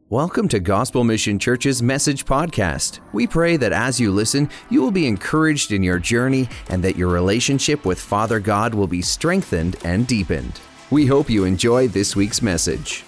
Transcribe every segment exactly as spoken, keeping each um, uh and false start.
Welcome to Gospel Mission Church's Message Podcast. We pray that as you listen, you will be encouraged in your journey and that your relationship with Father God will be strengthened and deepened. We hope you enjoy this week's message.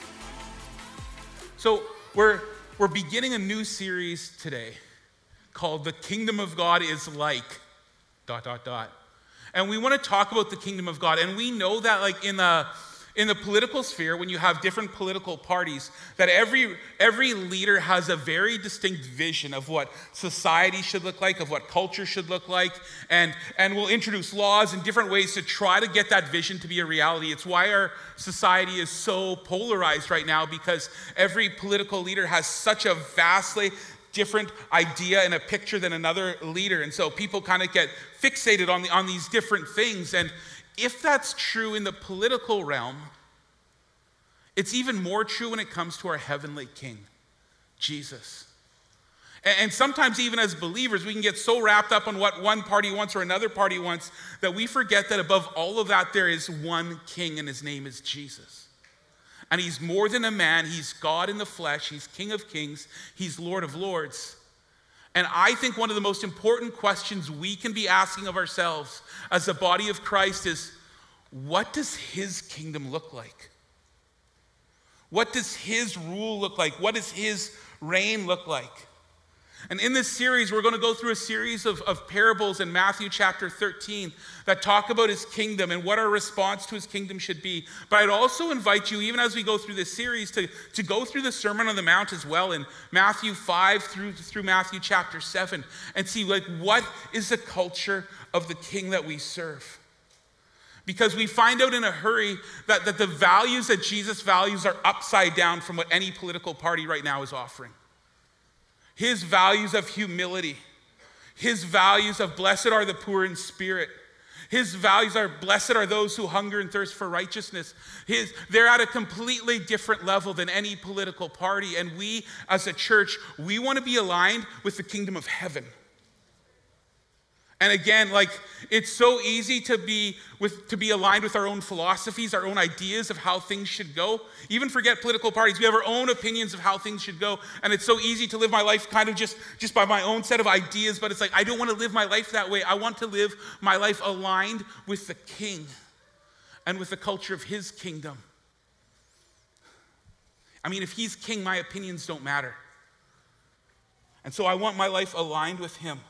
So we're we're beginning a new series today called The Kingdom of God is Like, dot, dot, dot. And we want to talk about the kingdom of God. And we know that like in the In the political sphere, when you have different political parties, that every every leader has a very distinct vision of what society should look like, of what culture should look like, and, and will introduce laws in different ways to try to get that vision to be a reality. It's why our society is so polarized right now, because every political leader has such a vastly different idea and a picture than another leader. And so people kind of get fixated on the on these different things. And if that's true in the political realm, it's even more true when it comes to our heavenly King, Jesus. And sometimes even as believers, we can get so wrapped up on what one party wants or another party wants that we forget that above all of that, there is one King, and his name is Jesus. And he's more than a man. He's God in the flesh. He's King of kings. He's Lord of lords. And I think one of the most important questions we can be asking of ourselves as the body of Christ is, what does his kingdom look like? What does his rule look like? What does his reign look like? And in this series, we're going to go through a series of, of parables in Matthew chapter thirteen that talk about his kingdom and what our response to his kingdom should be. But I'd also invite you, even as we go through this series, to, to go through the Sermon on the Mount as well in Matthew five through, through Matthew chapter seven and see like what is the culture of the king that we serve. Because we find out in a hurry that, that the values that Jesus values are upside down from what any political party right now is offering. His values of humility, his values of blessed are the poor in spirit, his values are blessed are those who hunger and thirst for righteousness. His, they're at a completely different level than any political party. And we as a church, we want to be aligned with the kingdom of heaven. And again, like it's so easy to be with to be aligned with our own philosophies, our own ideas of how things should go. Even forget political parties. We have our own opinions of how things should go. And it's so easy to live my life kind of just, just by my own set of ideas. But it's like, I don't want to live my life that way. I want to live my life aligned with the King and with the culture of his kingdom. I mean, if he's king, my opinions don't matter. And so I want my life aligned with him.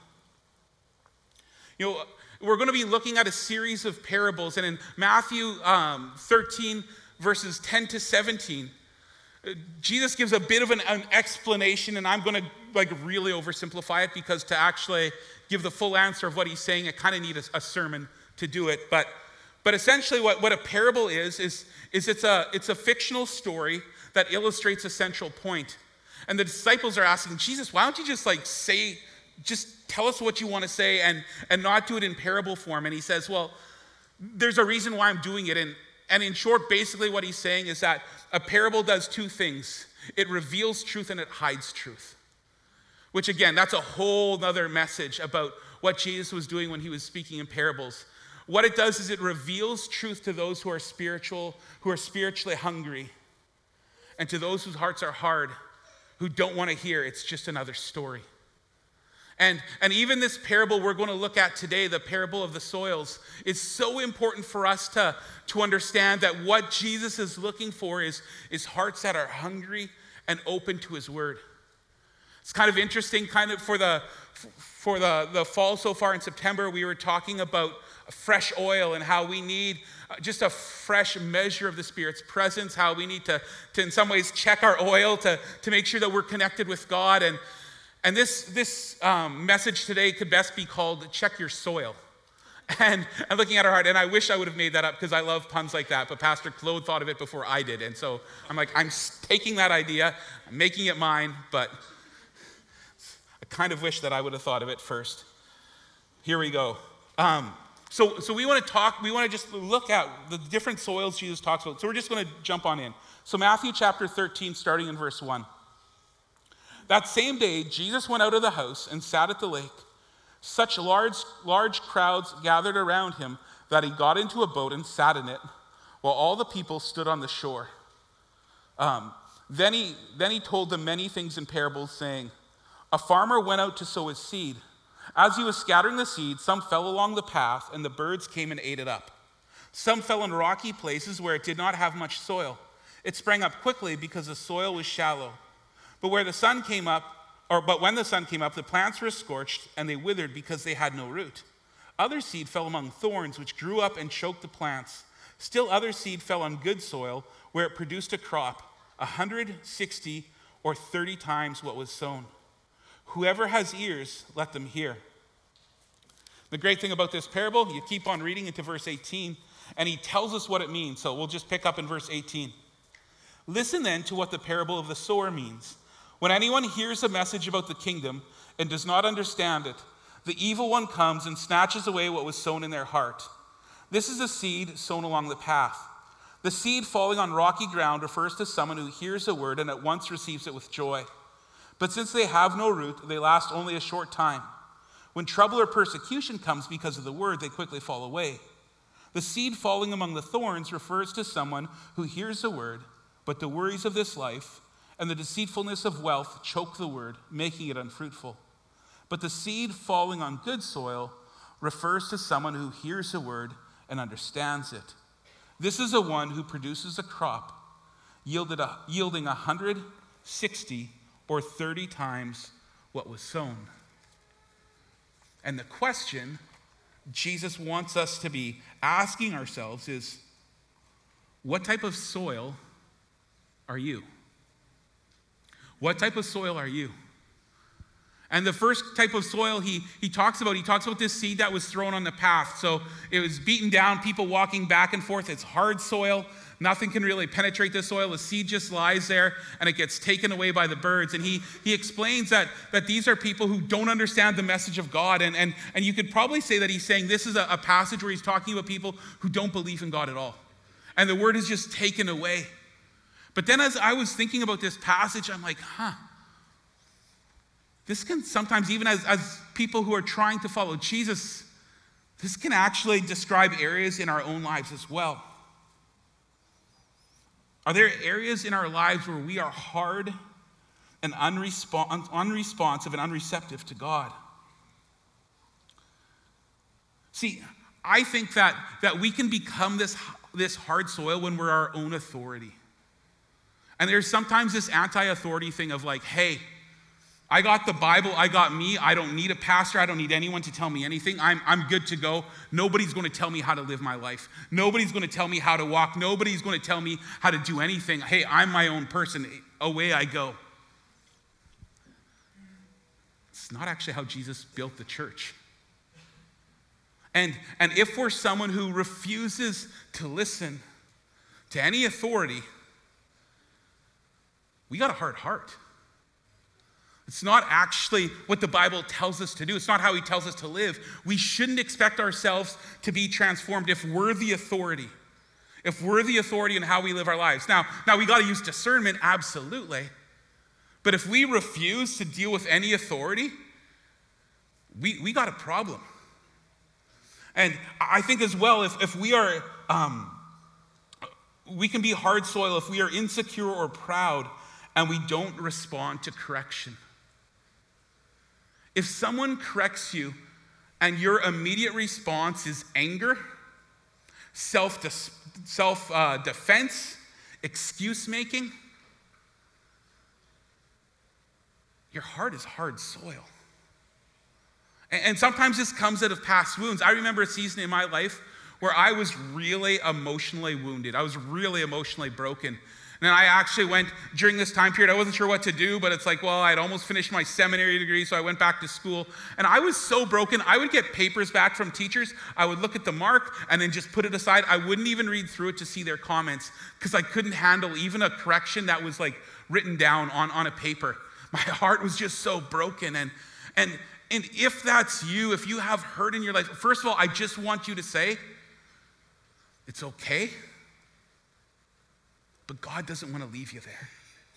You know, we're going to be looking at a series of parables, and in Matthew um, thirteen, verses ten to seventeen, Jesus gives a bit of an, an explanation, and I'm going to like really oversimplify it because to actually give the full answer of what he's saying, I kind of need a, a sermon to do it. But, but essentially, what, what a parable is is is it's a it's a fictional story that illustrates a central point. And the disciples are asking Jesus, why don't you just like say, just tell us what you want to say and, and not do it in parable form. And he says, well, there's a reason why I'm doing it. And, and in short, basically what he's saying is that a parable does two things. It reveals truth and it hides truth. Which again, that's a whole other message about what Jesus was doing when he was speaking in parables. What it does is it reveals truth to those who are spiritual, who are spiritually hungry. And to those whose hearts are hard, who don't want to hear, it's just another story. And, and even this parable we're going to look at today, the parable of the soils, is so important for us to, to understand that what Jesus is looking for is, is hearts that are hungry and open to his word. It's kind of interesting, kind of for the for the, the fall so far in September, we were talking about fresh oil and how we need just a fresh measure of the Spirit's presence, how we need to, to in some ways check our oil to, to make sure that we're connected with God. And And this this um, message today could best be called Check Your Soil. And I'm looking at our heart, and I wish I would have made that up because I love puns like that, but Pastor Claude thought of it before I did. And so I'm like, I'm taking that idea, I'm making it mine, but I kind of wish that I would have thought of it first. Here we go. Um, so, so we want to talk, we want to just look at the different soils Jesus talks about. So we're just going to jump on in. So Matthew chapter thirteen, starting in verse one. That same day, Jesus went out of the house and sat at the lake. Such large, large crowds gathered around him that he got into a boat and sat in it, while all the people stood on the shore. Um, Then he, then he told them many things in parables, saying, a farmer went out to sow his seed. As he was scattering the seed, some fell along the path, and the birds came and ate it up. Some fell in rocky places where it did not have much soil. It sprang up quickly because the soil was shallow. But where the sun came up, or but when the sun came up, the plants were scorched, and they withered because they had no root. Other seed fell among thorns, which grew up and choked the plants. Still other seed fell on good soil, where it produced a crop, a hundred, sixty, or thirty times what was sown. Whoever has ears, let them hear. The great thing about this parable, you keep on reading into verse eighteen, and he tells us what it means. So we'll just pick up in verse eighteen. Listen then to what the parable of the sower means. When anyone hears a message about the kingdom and does not understand it, the evil one comes and snatches away what was sown in their heart. This is the seed sown along the path. The seed falling on rocky ground refers to someone who hears a word and at once receives it with joy. But since they have no root, they last only a short time. When trouble or persecution comes because of the word, they quickly fall away. The seed falling among the thorns refers to someone who hears the word, but the worries of this life and the deceitfulness of wealth choke the word, making it unfruitful. But the seed falling on good soil refers to someone who hears the word and understands it. This is the one who produces a crop yielded a, yielding one hundred, sixty, or thirty times what was sown. And the question Jesus wants us to be asking ourselves is, what type of soil are you? What type of soil are you? And the first type of soil he, he talks about, he talks about this seed that was thrown on the path. So it was beaten down, people walking back and forth. It's hard soil. Nothing can really penetrate the soil. The seed just lies there and it gets taken away by the birds. And he, he explains that, that these are people who don't understand the message of God. And, and, and you could probably say that he's saying this is a, a passage where he's talking about people who don't believe in God at all. And the word is just taken away. But then as I was thinking about this passage, I'm like, huh. This can sometimes, even as, as people who are trying to follow Jesus, this can actually describe areas in our own lives as well. Are there areas in our lives where we are hard and unrespons- unresponsive and unreceptive to God? See, I think that, that we can become this, this hard soil when we're our own authority. And there's sometimes this anti-authority thing of like, hey, I got the Bible, I got me, I don't need a pastor, I don't need anyone to tell me anything. I'm, I'm good to go. Nobody's going to tell me how to live my life. Nobody's going to tell me how to walk. Nobody's going to tell me how to do anything. Hey, I'm my own person. Away I go. It's not actually how Jesus built the church. And, and if we're someone who refuses to listen to any authority, we got a hard heart. It's not actually what the Bible tells us to do. It's not how he tells us to live. We shouldn't expect ourselves to be transformed if we're the authority. If we're the authority in how we live our lives. Now, now we got to use discernment, absolutely. But if we refuse to deal with any authority, we, we got a problem. And I think as well, if, if we are, um, we can be hard soil if we are insecure or proud and we don't respond to correction. If someone corrects you and your immediate response is anger, self self uh, defense, excuse making, your heart is hard soil. And, and sometimes this comes out of past wounds. I remember a season in my life where I was really emotionally wounded. I was really emotionally broken. And I actually went, during this time period, I wasn't sure what to do, but it's like, well, I'd almost finished my seminary degree, so I went back to school. And I was so broken, I would get papers back from teachers. I would look at the mark and then just put it aside. I wouldn't even read through it to see their comments because I couldn't handle even a correction that was like written down on, on a paper. My heart was just so broken. And, and, and if that's you, if you have hurt in your life, first of all, I just want you to say, it's okay. But God doesn't want to leave you there.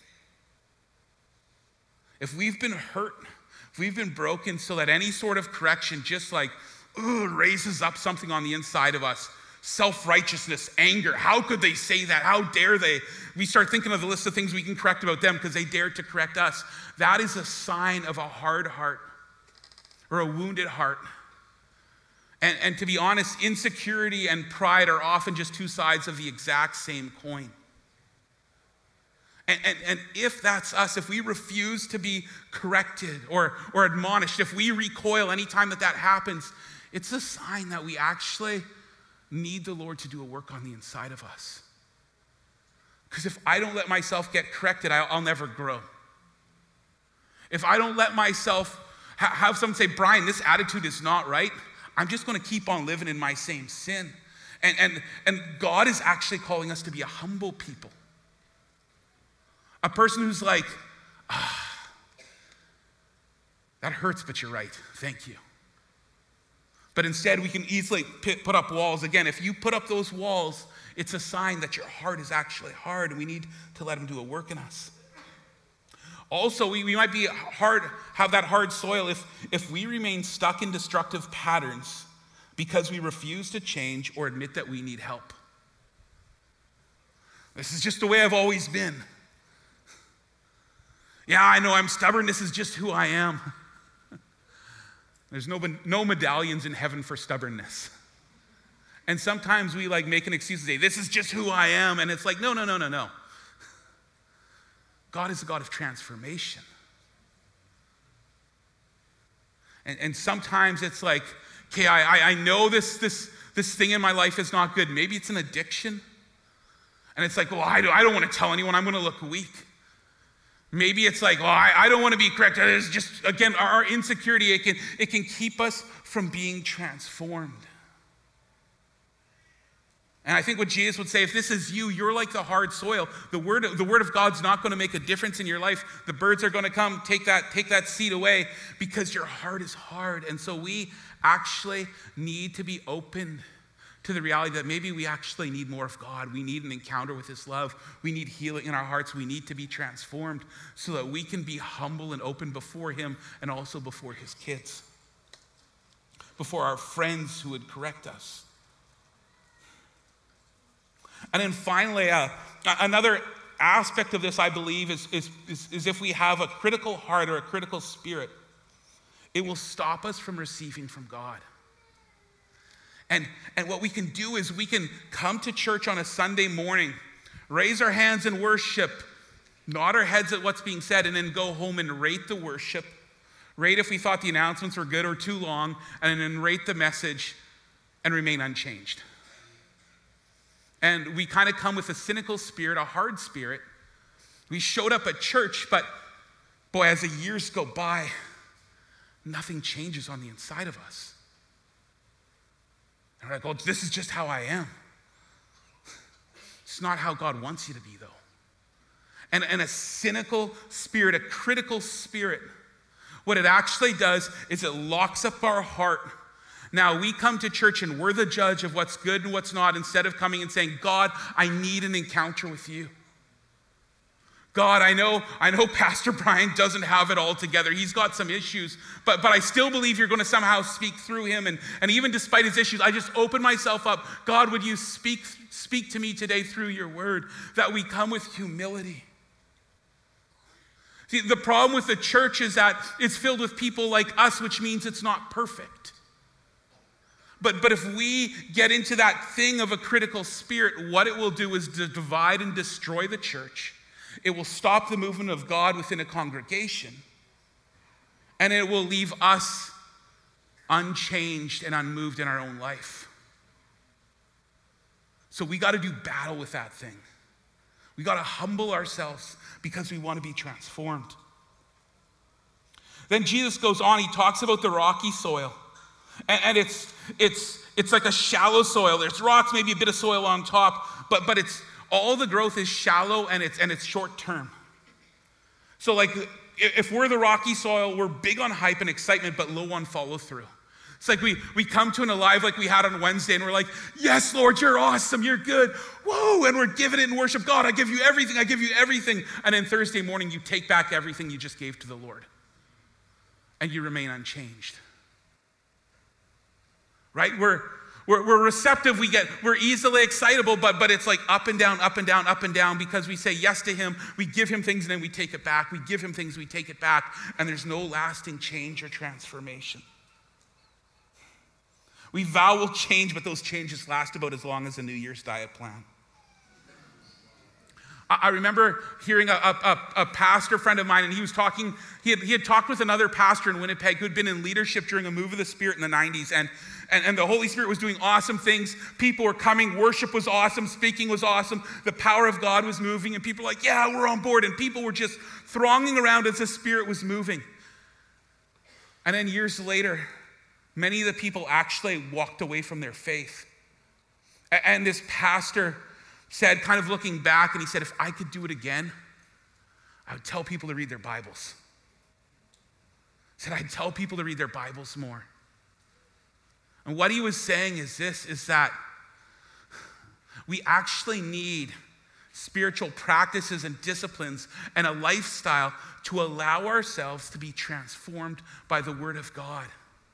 If we've been hurt, if we've been broken so that any sort of correction just like ooh, raises up something on the inside of us self-righteousness, anger. How could they say that? How dare they? We start thinking of the list of things we can correct about them because they dared to correct us. That is a sign of a hard heart or a wounded heart. And, and to be honest, insecurity and pride are often just two sides of the exact same coin. And, and, and if that's us, if we refuse to be corrected or, or admonished, if we recoil anytime that that happens, it's a sign that we actually need the Lord to do a work on the inside of us. Because if I don't let myself get corrected, I'll, I'll never grow. If I don't let myself ha- have someone say, Brian, this attitude is not right, I'm just going to keep on living in my same sin. And, and, and God is actually calling us to be a humble people. A person who's like, ah, that hurts, but you're right. Thank you. But instead, we can easily put up walls. Again, if you put up those walls, it's a sign that your heart is actually hard, and we need to let him do a work in us. Also, we, we might be hard, have that hard soil if, if we remain stuck in destructive patterns because we refuse to change or admit that we need help. This is just the way I've always been. Yeah, I know I'm stubborn. This is just who I am. There's no, no medallions in heaven for stubbornness. And sometimes we like make an excuse and say, this is just who I am. And it's like, no, no, no, no, no. God is a God of transformation. And, and sometimes it's like, okay, I, I know this, this, this thing in my life is not good. Maybe it's an addiction. And it's like, well, I don't, I don't want to tell anyone. I'm going to look weak. Maybe it's like, well, I, I don't want to be corrected. It's just, again, our insecurity, it can, it can keep us from being transformed. And I think what Jesus would say, if this is you, you're like the hard soil. The word, the word of God's not going to make a difference in your life. The birds are going to come, take that, take that seed away because your heart is hard. And so we actually need to be open to the reality that maybe we actually need more of God. We need an encounter with his love. We need healing in our hearts. We need to be transformed so that we can be humble and open before him and also before his kids, before our friends who would correct us. And then finally, uh, another aspect of this, I believe, is, is, is, is if we have a critical heart or a critical spirit, it will stop us from receiving from God. And, and what we can do is we can come to church on a Sunday morning, raise our hands in worship, nod our heads at what's being said, and then go home and rate the worship, rate if we thought the announcements were good or too long, and then rate the message and remain unchanged. And we kind of come with a cynical spirit, a hard spirit. We showed up at church, but boy, as the years go by, nothing changes on the inside of us. And we're like, well, this is just how I am. It's not how God wants you to be, though. And, and a cynical spirit, a critical spirit, what it actually does is it locks up our heart. Now, we come to church and we're the judge of what's good and what's not, instead of coming and saying, God, I need an encounter with you. God, I know, I know Pastor Brian doesn't have it all together. He's got some issues, but, but I still believe you're going to somehow speak through him. And, and even despite his issues, I just open myself up. God, would you speak, speak to me today through your word, that we come with humility. See, the problem with the church is that it's filled with people like us, which means it's not perfect. But, but if we get into that thing of a critical spirit, what it will do is to divide and destroy the church. It will stop the movement of God within a congregation, and it will leave us unchanged and unmoved in our own life. So we got to do battle with that thing. We got to humble ourselves because we want to be transformed. Then Jesus goes on, he talks about the rocky soil. And, and it's, it's, it's like a shallow soil. There's rocks, maybe a bit of soil on top, but, but it's, all the growth is shallow and it's, and it's short term. So like if we're the rocky soil, we're big on hype and excitement, but low on follow through. It's like we, we come to an Alive like we had on Wednesday and we're like, yes, Lord, you're awesome, you're good. Whoa, and we're giving it in worship. God, I give you everything, I give you everything. And then Thursday morning, you take back everything you just gave to the Lord. And you remain unchanged. Right? We're, We're, we're receptive, we get, we're easily excitable, but, but it's like up and down, up and down, up and down, because we say yes to him, we give him things, and then we take it back. We give him things, we take it back, and there's no lasting change or transformation. We vow we'll change, but those changes last about as long as a New Year's diet plan. I remember hearing a, a, a pastor friend of mine, and he was talking, he had, he had talked with another pastor in Winnipeg who had been in leadership during a move of the Spirit in the nineties, and, and, and the Holy Spirit was doing awesome things. People were coming, worship was awesome, speaking was awesome, the power of God was moving, and people were like, yeah, we're on board, and people were just thronging around as the Spirit was moving. And then years later, many of the people actually walked away from their faith. And this pastor said, kind of looking back, and he said, if I could do it again, I would tell people to read their Bibles. He said, I'd tell people to read their Bibles more. And what he was saying is this, is that we actually need spiritual practices and disciplines and a lifestyle to allow ourselves to be transformed by the Word of God.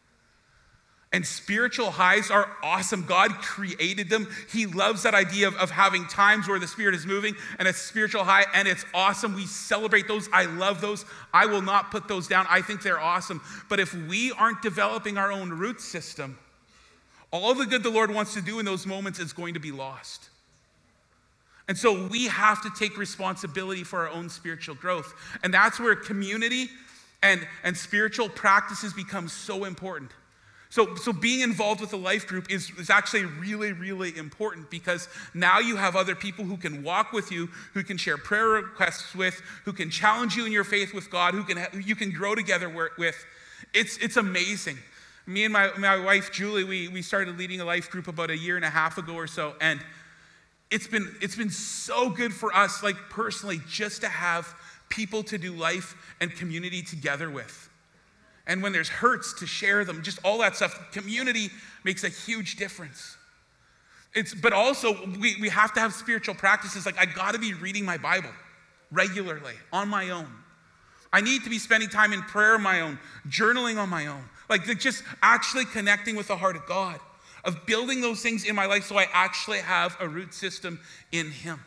And spiritual highs are awesome. God created them. He loves that idea of, of having times where the Spirit is moving and a spiritual high, and it's awesome. We celebrate those. I love those. I will not put those down. I think they're awesome. But if we aren't developing our own root system, all the good the Lord wants to do in those moments is going to be lost. And so we have to take responsibility for our own spiritual growth. And that's where community and, and spiritual practices become so important. So, so being involved with a life group is, is actually really, really important, because now you have other people who can walk with you, who can share prayer requests with, who can challenge you in your faith with God, who can who you can grow together with. It's, it's amazing. Me and my, my wife, Julie, we, we started leading a life group about a year and a half ago or so, and it's been, it's been so good for us, like personally, just to have people to do life and community together with. And when there's hurts, to share them, just all that stuff. Community makes a huge difference. It's, but also, we, we have to have spiritual practices. Like, I gotta be reading my Bible regularly, on my own. I need to be spending time in prayer on my own, journaling on my own. Like, just actually connecting with the heart of God, of building those things in my life so I actually have a root system in Him.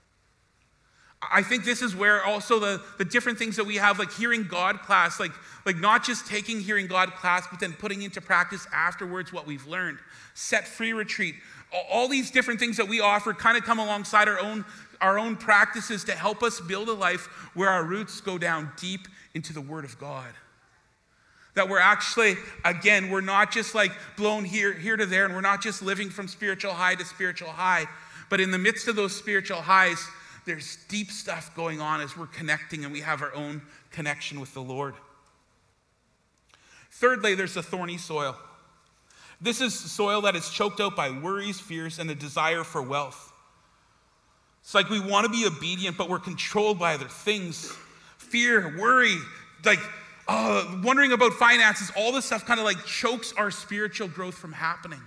I think this is where also the, the different things that we have, like hearing God class, like, like not just taking hearing God class, but then putting into practice afterwards what we've learned. Set free retreat. All these different things that we offer kind of come alongside our own, our own practices to help us build a life where our roots go down deep into the Word of God. That we're actually, again, we're not just like blown here, here to there, and we're not just living from spiritual high to spiritual high, but in the midst of those spiritual highs, there's deep stuff going on as we're connecting and we have our own connection with the Lord. Thirdly, there's the thorny soil. This is soil that is choked out by worries, fears, and a desire for wealth. It's like we want to be obedient, but we're controlled by other things. Fear, worry, like uh, wondering about finances, all this stuff kind of like chokes our spiritual growth from happening.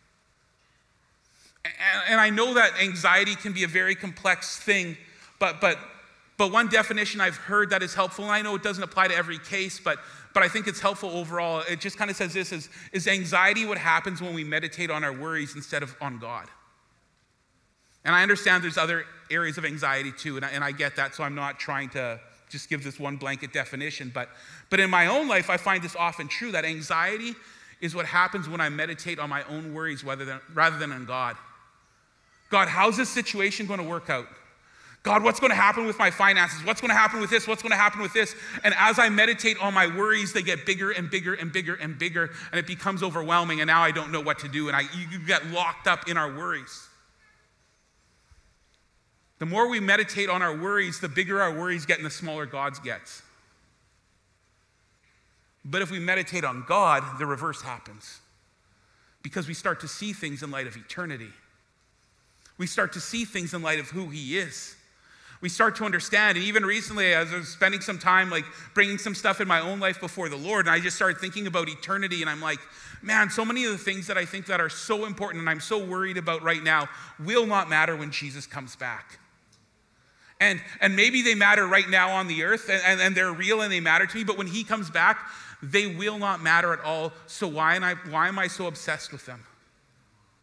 And I know that anxiety can be a very complex thing, but but but one definition I've heard that is helpful, and I know it doesn't apply to every case, but but I think it's helpful overall. It just kind of says this, is, is anxiety what happens when we meditate on our worries instead of on God? And I understand there's other areas of anxiety too, and I, and I get that, so I'm not trying to just give this one blanket definition, but but in my own life, I find this often true, that anxiety is what happens when I meditate on my own worries rather than, rather than on God. God, how's this situation going to work out? God, what's going to happen with my finances? What's going to happen with this? What's going to happen with this? And as I meditate on my worries, they get bigger and bigger and bigger and bigger, and it becomes overwhelming, and now I don't know what to do, and I you get locked up in our worries. The more we meditate on our worries, the bigger our worries get and the smaller God's gets. But if we meditate on God, the reverse happens, because we start to see things in light of eternity. We start to see things in light of who He is. We start to understand, and even recently, as I was spending some time like bringing some stuff in my own life before the Lord, and I just started thinking about eternity, and I'm like, man, so many of the things that I think that are so important and I'm so worried about right now will not matter when Jesus comes back. And, and maybe they matter right now on the earth, and, and, and they're real and they matter to me, but when He comes back, they will not matter at all. So why am I, why am I so obsessed with them?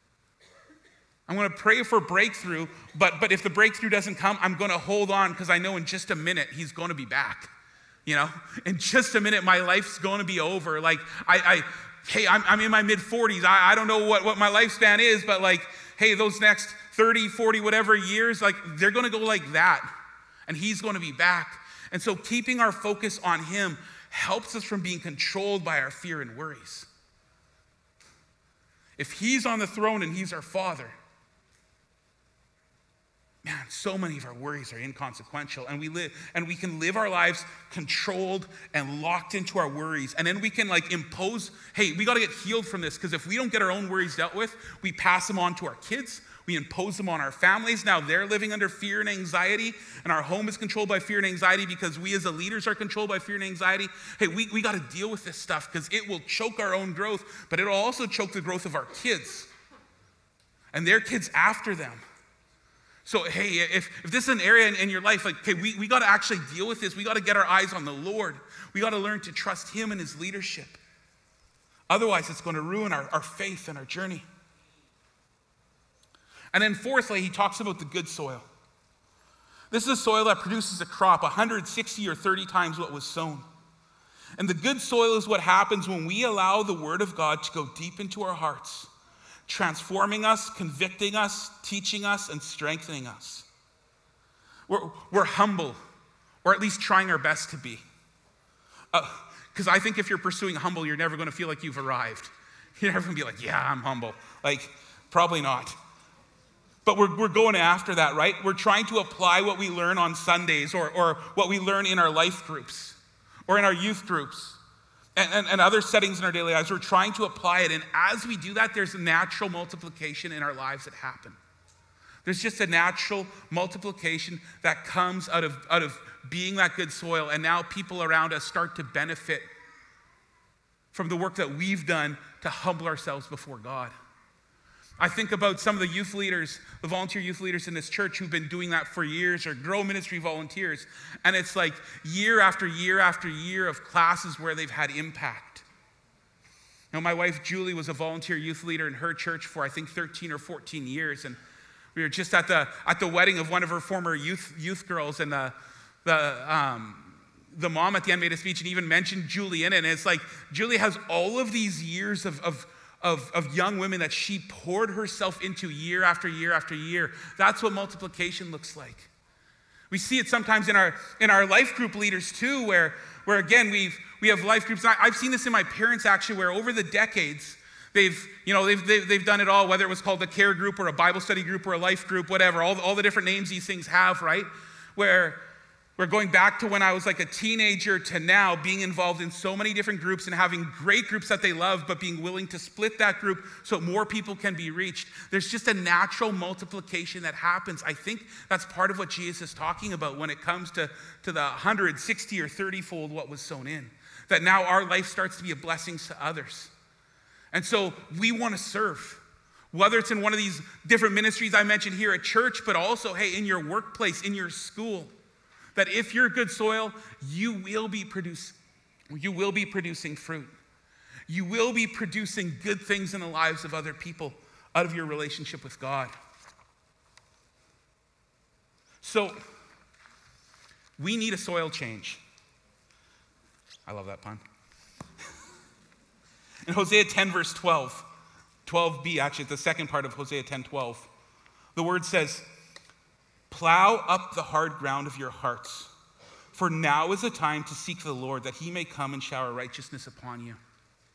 I'm going to pray for breakthrough, but, but if the breakthrough doesn't come, I'm going to hold on because I know in just a minute he's going to be back. You know, in just a minute, my life's going to be over. Like, I, I hey, I'm, I'm in my mid forties. I, I don't know what, what my lifespan is, but like, hey, those next thirty, forty, whatever years, like, they're going to go like that. And he's going to be back. And so keeping our focus on him helps us from being controlled by our fear and worries. If he's on the throne and he's our Father, man, so many of our worries are inconsequential, and we live and we can live our lives controlled and locked into our worries. And then we can like impose, hey, we got to get healed from this, because if we don't get our own worries dealt with, we pass them on to our kids, we impose them on our families. Now they're living under fear and anxiety, and our home is controlled by fear and anxiety because we as the leaders are controlled by fear and anxiety. Hey, we, we got to deal with this stuff because it will choke our own growth, but it'll also choke the growth of our kids and their kids after them. So, hey, if, if this is an area in, in your life, like, okay, we, we got to actually deal with this. We got to get our eyes on the Lord. We got to learn to trust him and his leadership. Otherwise, it's going to ruin our, our faith and our journey. And then fourthly, he talks about the good soil. This is a soil that produces a crop one hundred sixty or thirty times what was sown. And the good soil is what happens when we allow the word of God to go deep into our hearts, transforming us, convicting us, teaching us, and strengthening us. We're, we're humble, or at least trying our best to be. Because uh, I think if you're pursuing humble, you're never going to feel like you've arrived. You're never going to be like, yeah, I'm humble. Like, probably not. But we're, we're going after that, right? We're trying to apply what we learn on Sundays, or, or what we learn in our life groups or in our youth groups. And, and, and other settings in our daily lives. We're trying to apply it. And as we do that, there's a natural multiplication in our lives that happen. There's just a natural multiplication that comes out of, out of being that good soil. And now people around us start to benefit from the work that we've done to humble ourselves before God. I think about some of the youth leaders, the volunteer youth leaders in this church who've been doing that for years, or Grow Ministry volunteers. And it's like year after year after year of classes where they've had impact. You know, my wife Julie was a volunteer youth leader in her church for I think thirteen or fourteen years. And we were just at the at the wedding of one of her former youth youth girls, and the the um, the mom at the end made a speech and even mentioned Julie in it. And it's like Julie has all of these years of of Of, of young women that she poured herself into year after year after year. That's what multiplication looks like. We see it sometimes in our in our life group leaders too, where, where again, we've, we have life groups. I, I've seen this in my parents actually, where over the decades, they've, you know, they've, they've, they've done it all, whether it was called a care group or a Bible study group or a life group, whatever, all, all the different names these things have, right? Where We're going back to when I was like a teenager to now, being involved in so many different groups and having great groups that they love, but being willing to split that group so more people can be reached. There's just a natural multiplication that happens. I think that's part of what Jesus is talking about when it comes to, to the one hundred sixty or thirty fold what was sown in. That now our life starts to be a blessing to others. And so we want to serve. Whether it's in one of these different ministries I mentioned here at church, but also, hey, in your workplace, in your school. That if you're good soil, you will be produce, you will be producing fruit. You will be producing good things in the lives of other people out of your relationship with God. So, we need a soil change. I love that pun. In Hosea ten, verse twelve, twelve b, actually, it's the second part of Hosea ten twelve. The word says, "Plow up the hard ground of your hearts, for now is the time to seek the Lord, that he may come and shower righteousness upon you."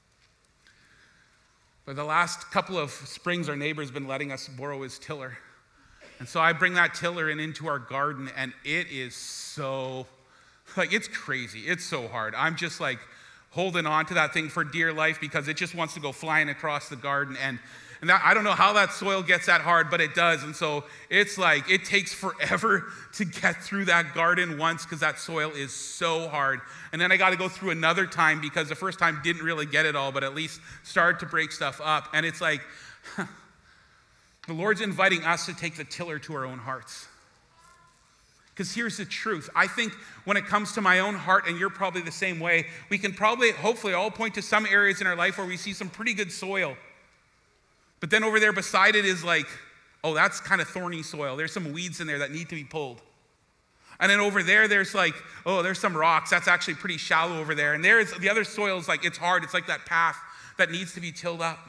For the last couple of springs, our neighbor's been letting us borrow his tiller. And so I bring that tiller in into our garden, and it is so, like, it's crazy. It's so hard. I'm just like holding on to that thing for dear life because it just wants to go flying across the garden. And And that, I don't know how that soil gets that hard, but it does. And so it's like, it takes forever to get through that garden once because that soil is so hard. And then I got to go through another time because the first time didn't really get it all, but at least started to break stuff up. And it's like, huh, the Lord's inviting us to take the tiller to our own hearts. Because here's the truth. I think when it comes to my own heart, and you're probably the same way, we can probably, hopefully, all point to some areas in our life where we see some pretty good soil. But then over there beside it is like Oh, that's kind of thorny soil. There's some weeds in there that need to be pulled. And then over there, there's like, oh, there's some rocks. That's actually pretty shallow over there. And there's the other soil is like, it's hard. It's like that path that needs to be tilled up.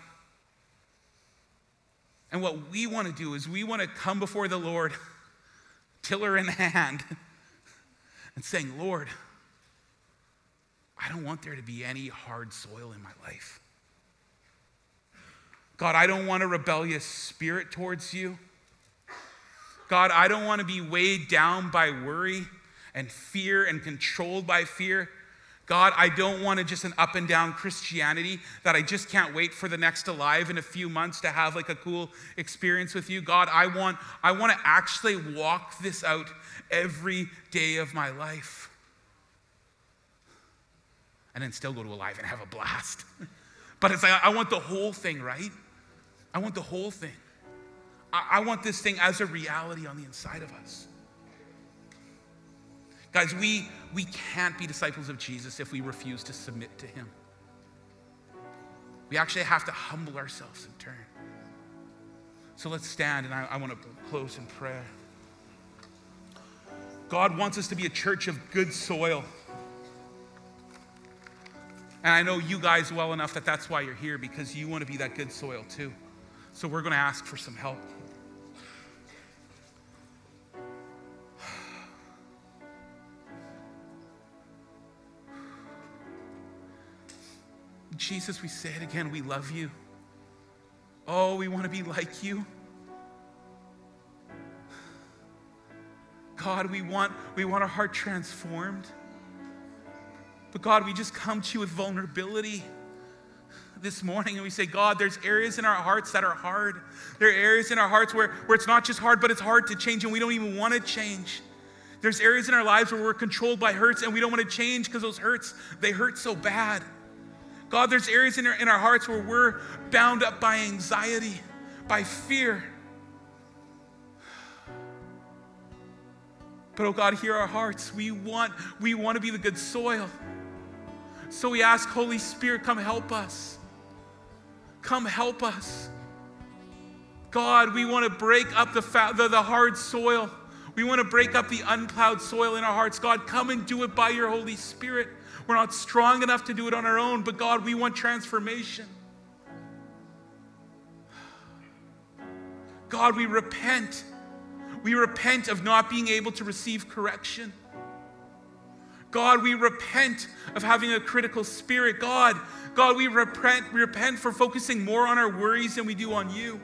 And what we want to do is we want to come before the Lord, tiller in hand, and saying, Lord, I don't want there to be any hard soil in my life. God, I don't want a rebellious spirit towards you. God, I don't want to be weighed down by worry and fear and controlled by fear. God, I don't want to just an up and down Christianity that I just can't wait for the next Alive in a few months to have like a cool experience with you. God, I want, I want to actually walk this out every day of my life. And then still go to Alive and have a blast. But it's like, I want the whole thing, right? I want the whole thing. I want this thing as a reality on the inside of us. Guys, we, we can't be disciples of Jesus if we refuse to submit to him. We actually have to humble ourselves and turn. So let's stand, and I, I want to close in prayer. God wants us to be a church of good soil. And I know you guys well enough that that's why you're here, because you want to be that good soil too. So we're going to ask for some help. Jesus, we say it again, we love you. Oh, we want to be like you. God, we want, we want our heart transformed. But God, we just come to you with vulnerability this morning and we say, God, there's areas in our hearts that are hard. There are areas in our hearts where, where it's not just hard, but it's hard to change and we don't even want to change. There's areas in our lives where we're controlled by hurts and we don't want to change because those hurts, they hurt so bad. God, there's areas in our, in our hearts where we're bound up by anxiety, by fear. But oh God, hear our hearts. We want, we want to be the good soil. So we ask, Holy Spirit, come help us. Come help us. God, we want to break up the, fa- the, the hard soil. We want to break up the unplowed soil in our hearts. God, come and do it by your Holy Spirit. We're not strong enough to do it on our own, but God, we want transformation. God, we repent. We repent of not being able to receive correction. God, we repent of having a critical spirit. God, God, we repent, we repent for focusing more on our worries than we do on you.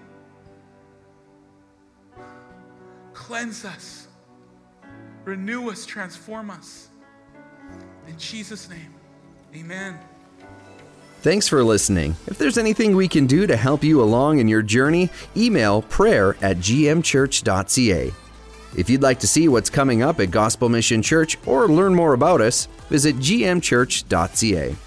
Cleanse us. Renew us, transform us. In Jesus' name, amen. Thanks for listening. If there's anything we can do to help you along in your journey, email prayer at g m church dot c a. If you'd like to see what's coming up at Gospel Mission Church or learn more about us, visit g m church dot c a.